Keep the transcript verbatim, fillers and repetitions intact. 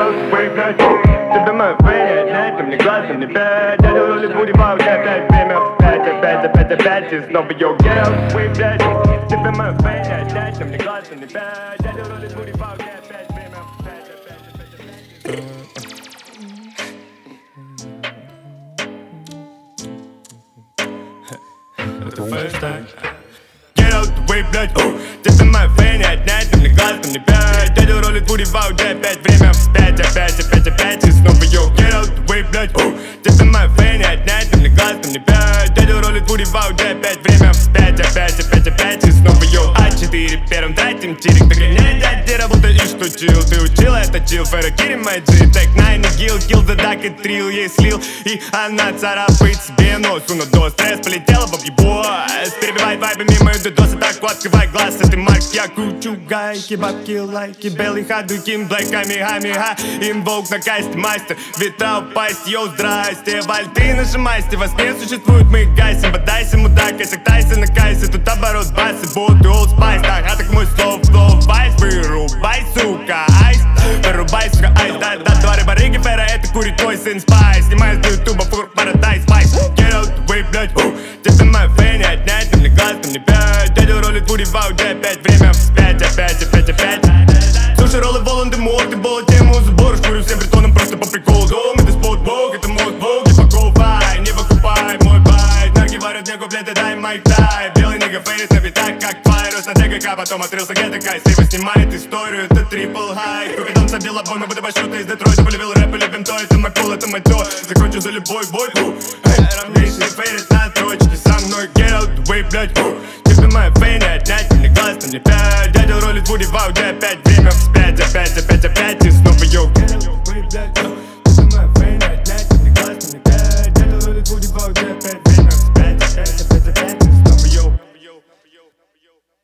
out, way, блядь. Тебе моя фея, нет, но мне глазом не пять. Я делаю лишь буди вау, опять время опять, опять, опять, опять. И снова yo, get out, way, блядь. Тебе моя фея, нет, но мне глазом не пять. Я делаю лишь буди вау, опять время опять, опять, опять, опять. Это first time. Get out the way, блядь, оу. Тебе моя фея не отнять, но мне глазом не пять. Дядя ролит буди вау, где опять время вспять, опять, опять, опять. И снова yo, get out the way, блядь, оу. Тебе моя фея не отнять, но мне глазом не пять. Дядя ролит буди вау, где опять время вспять, опять, опять, опять. И снова yo, а четыре первым тратим тирик. Так не дядя, работа и штучил. Ты учила это чил, ферокири мой джип. Так найн и гил, килл за дак и трил. Ей слил, и она царапает себе нос. Уно до стресс полетела в объебос. Перебивай вайбами мою дедосы, так вот открывай глаз. Это марк, я кручу гайки, бабки, лайки. Белый хадукин, блэк, камеха-меха. Инвок на касте, мастер, ветра упасть. Йоу, здрасте, вальты нажимайся. Вас не существует, мы гасим. Бодайся, мудак, косяк, тайся на кайсе. Тут оборот басы, боты, олд спайс. Так, а так мой слов, слов, вайс. Вырубай, сука, айс. Вырубай, сука, айс. Да, да, твари, барыги, фера, это курит твой сын спайс. Снимай с ютуба, фур, парадай, спайс. Get out the way, блядь, оу. Тебе моя фея не отнять, но мне глаз, но не пять. Дядя ролит буди вау, где опять время вспять, опять, опять, опять. Слушай, роллы Волан-де-Морт, ты была тему забор. Шкурю всем притоном просто по приколу. Дом, это спот, бог, это мост, бог. Не покупай, не выкупай мой байт. Ноги варят, не куплет, и дай майк тай. Белый нига фейрит на битах, как пайрус. На ТГК, потом отрылся где-то кайс. Сива снимает историю, это трипл хай. Купи дом, забил обой, мы будем шуты из Детройта. Полюбил рэп, полюбим то, это мой пул, это мой то. Закончу за любой бой, ху. Эй, равнейший фейрит на точке со мной. Get out the way, блядь, ху. Тебе моя фея не отнять, но мне глаз, но не пять. Дядя ролит буди вау, где опять время вспять, опять, опять, опять. И снова yo, get out the way, блядь, ху. Тебе моя фея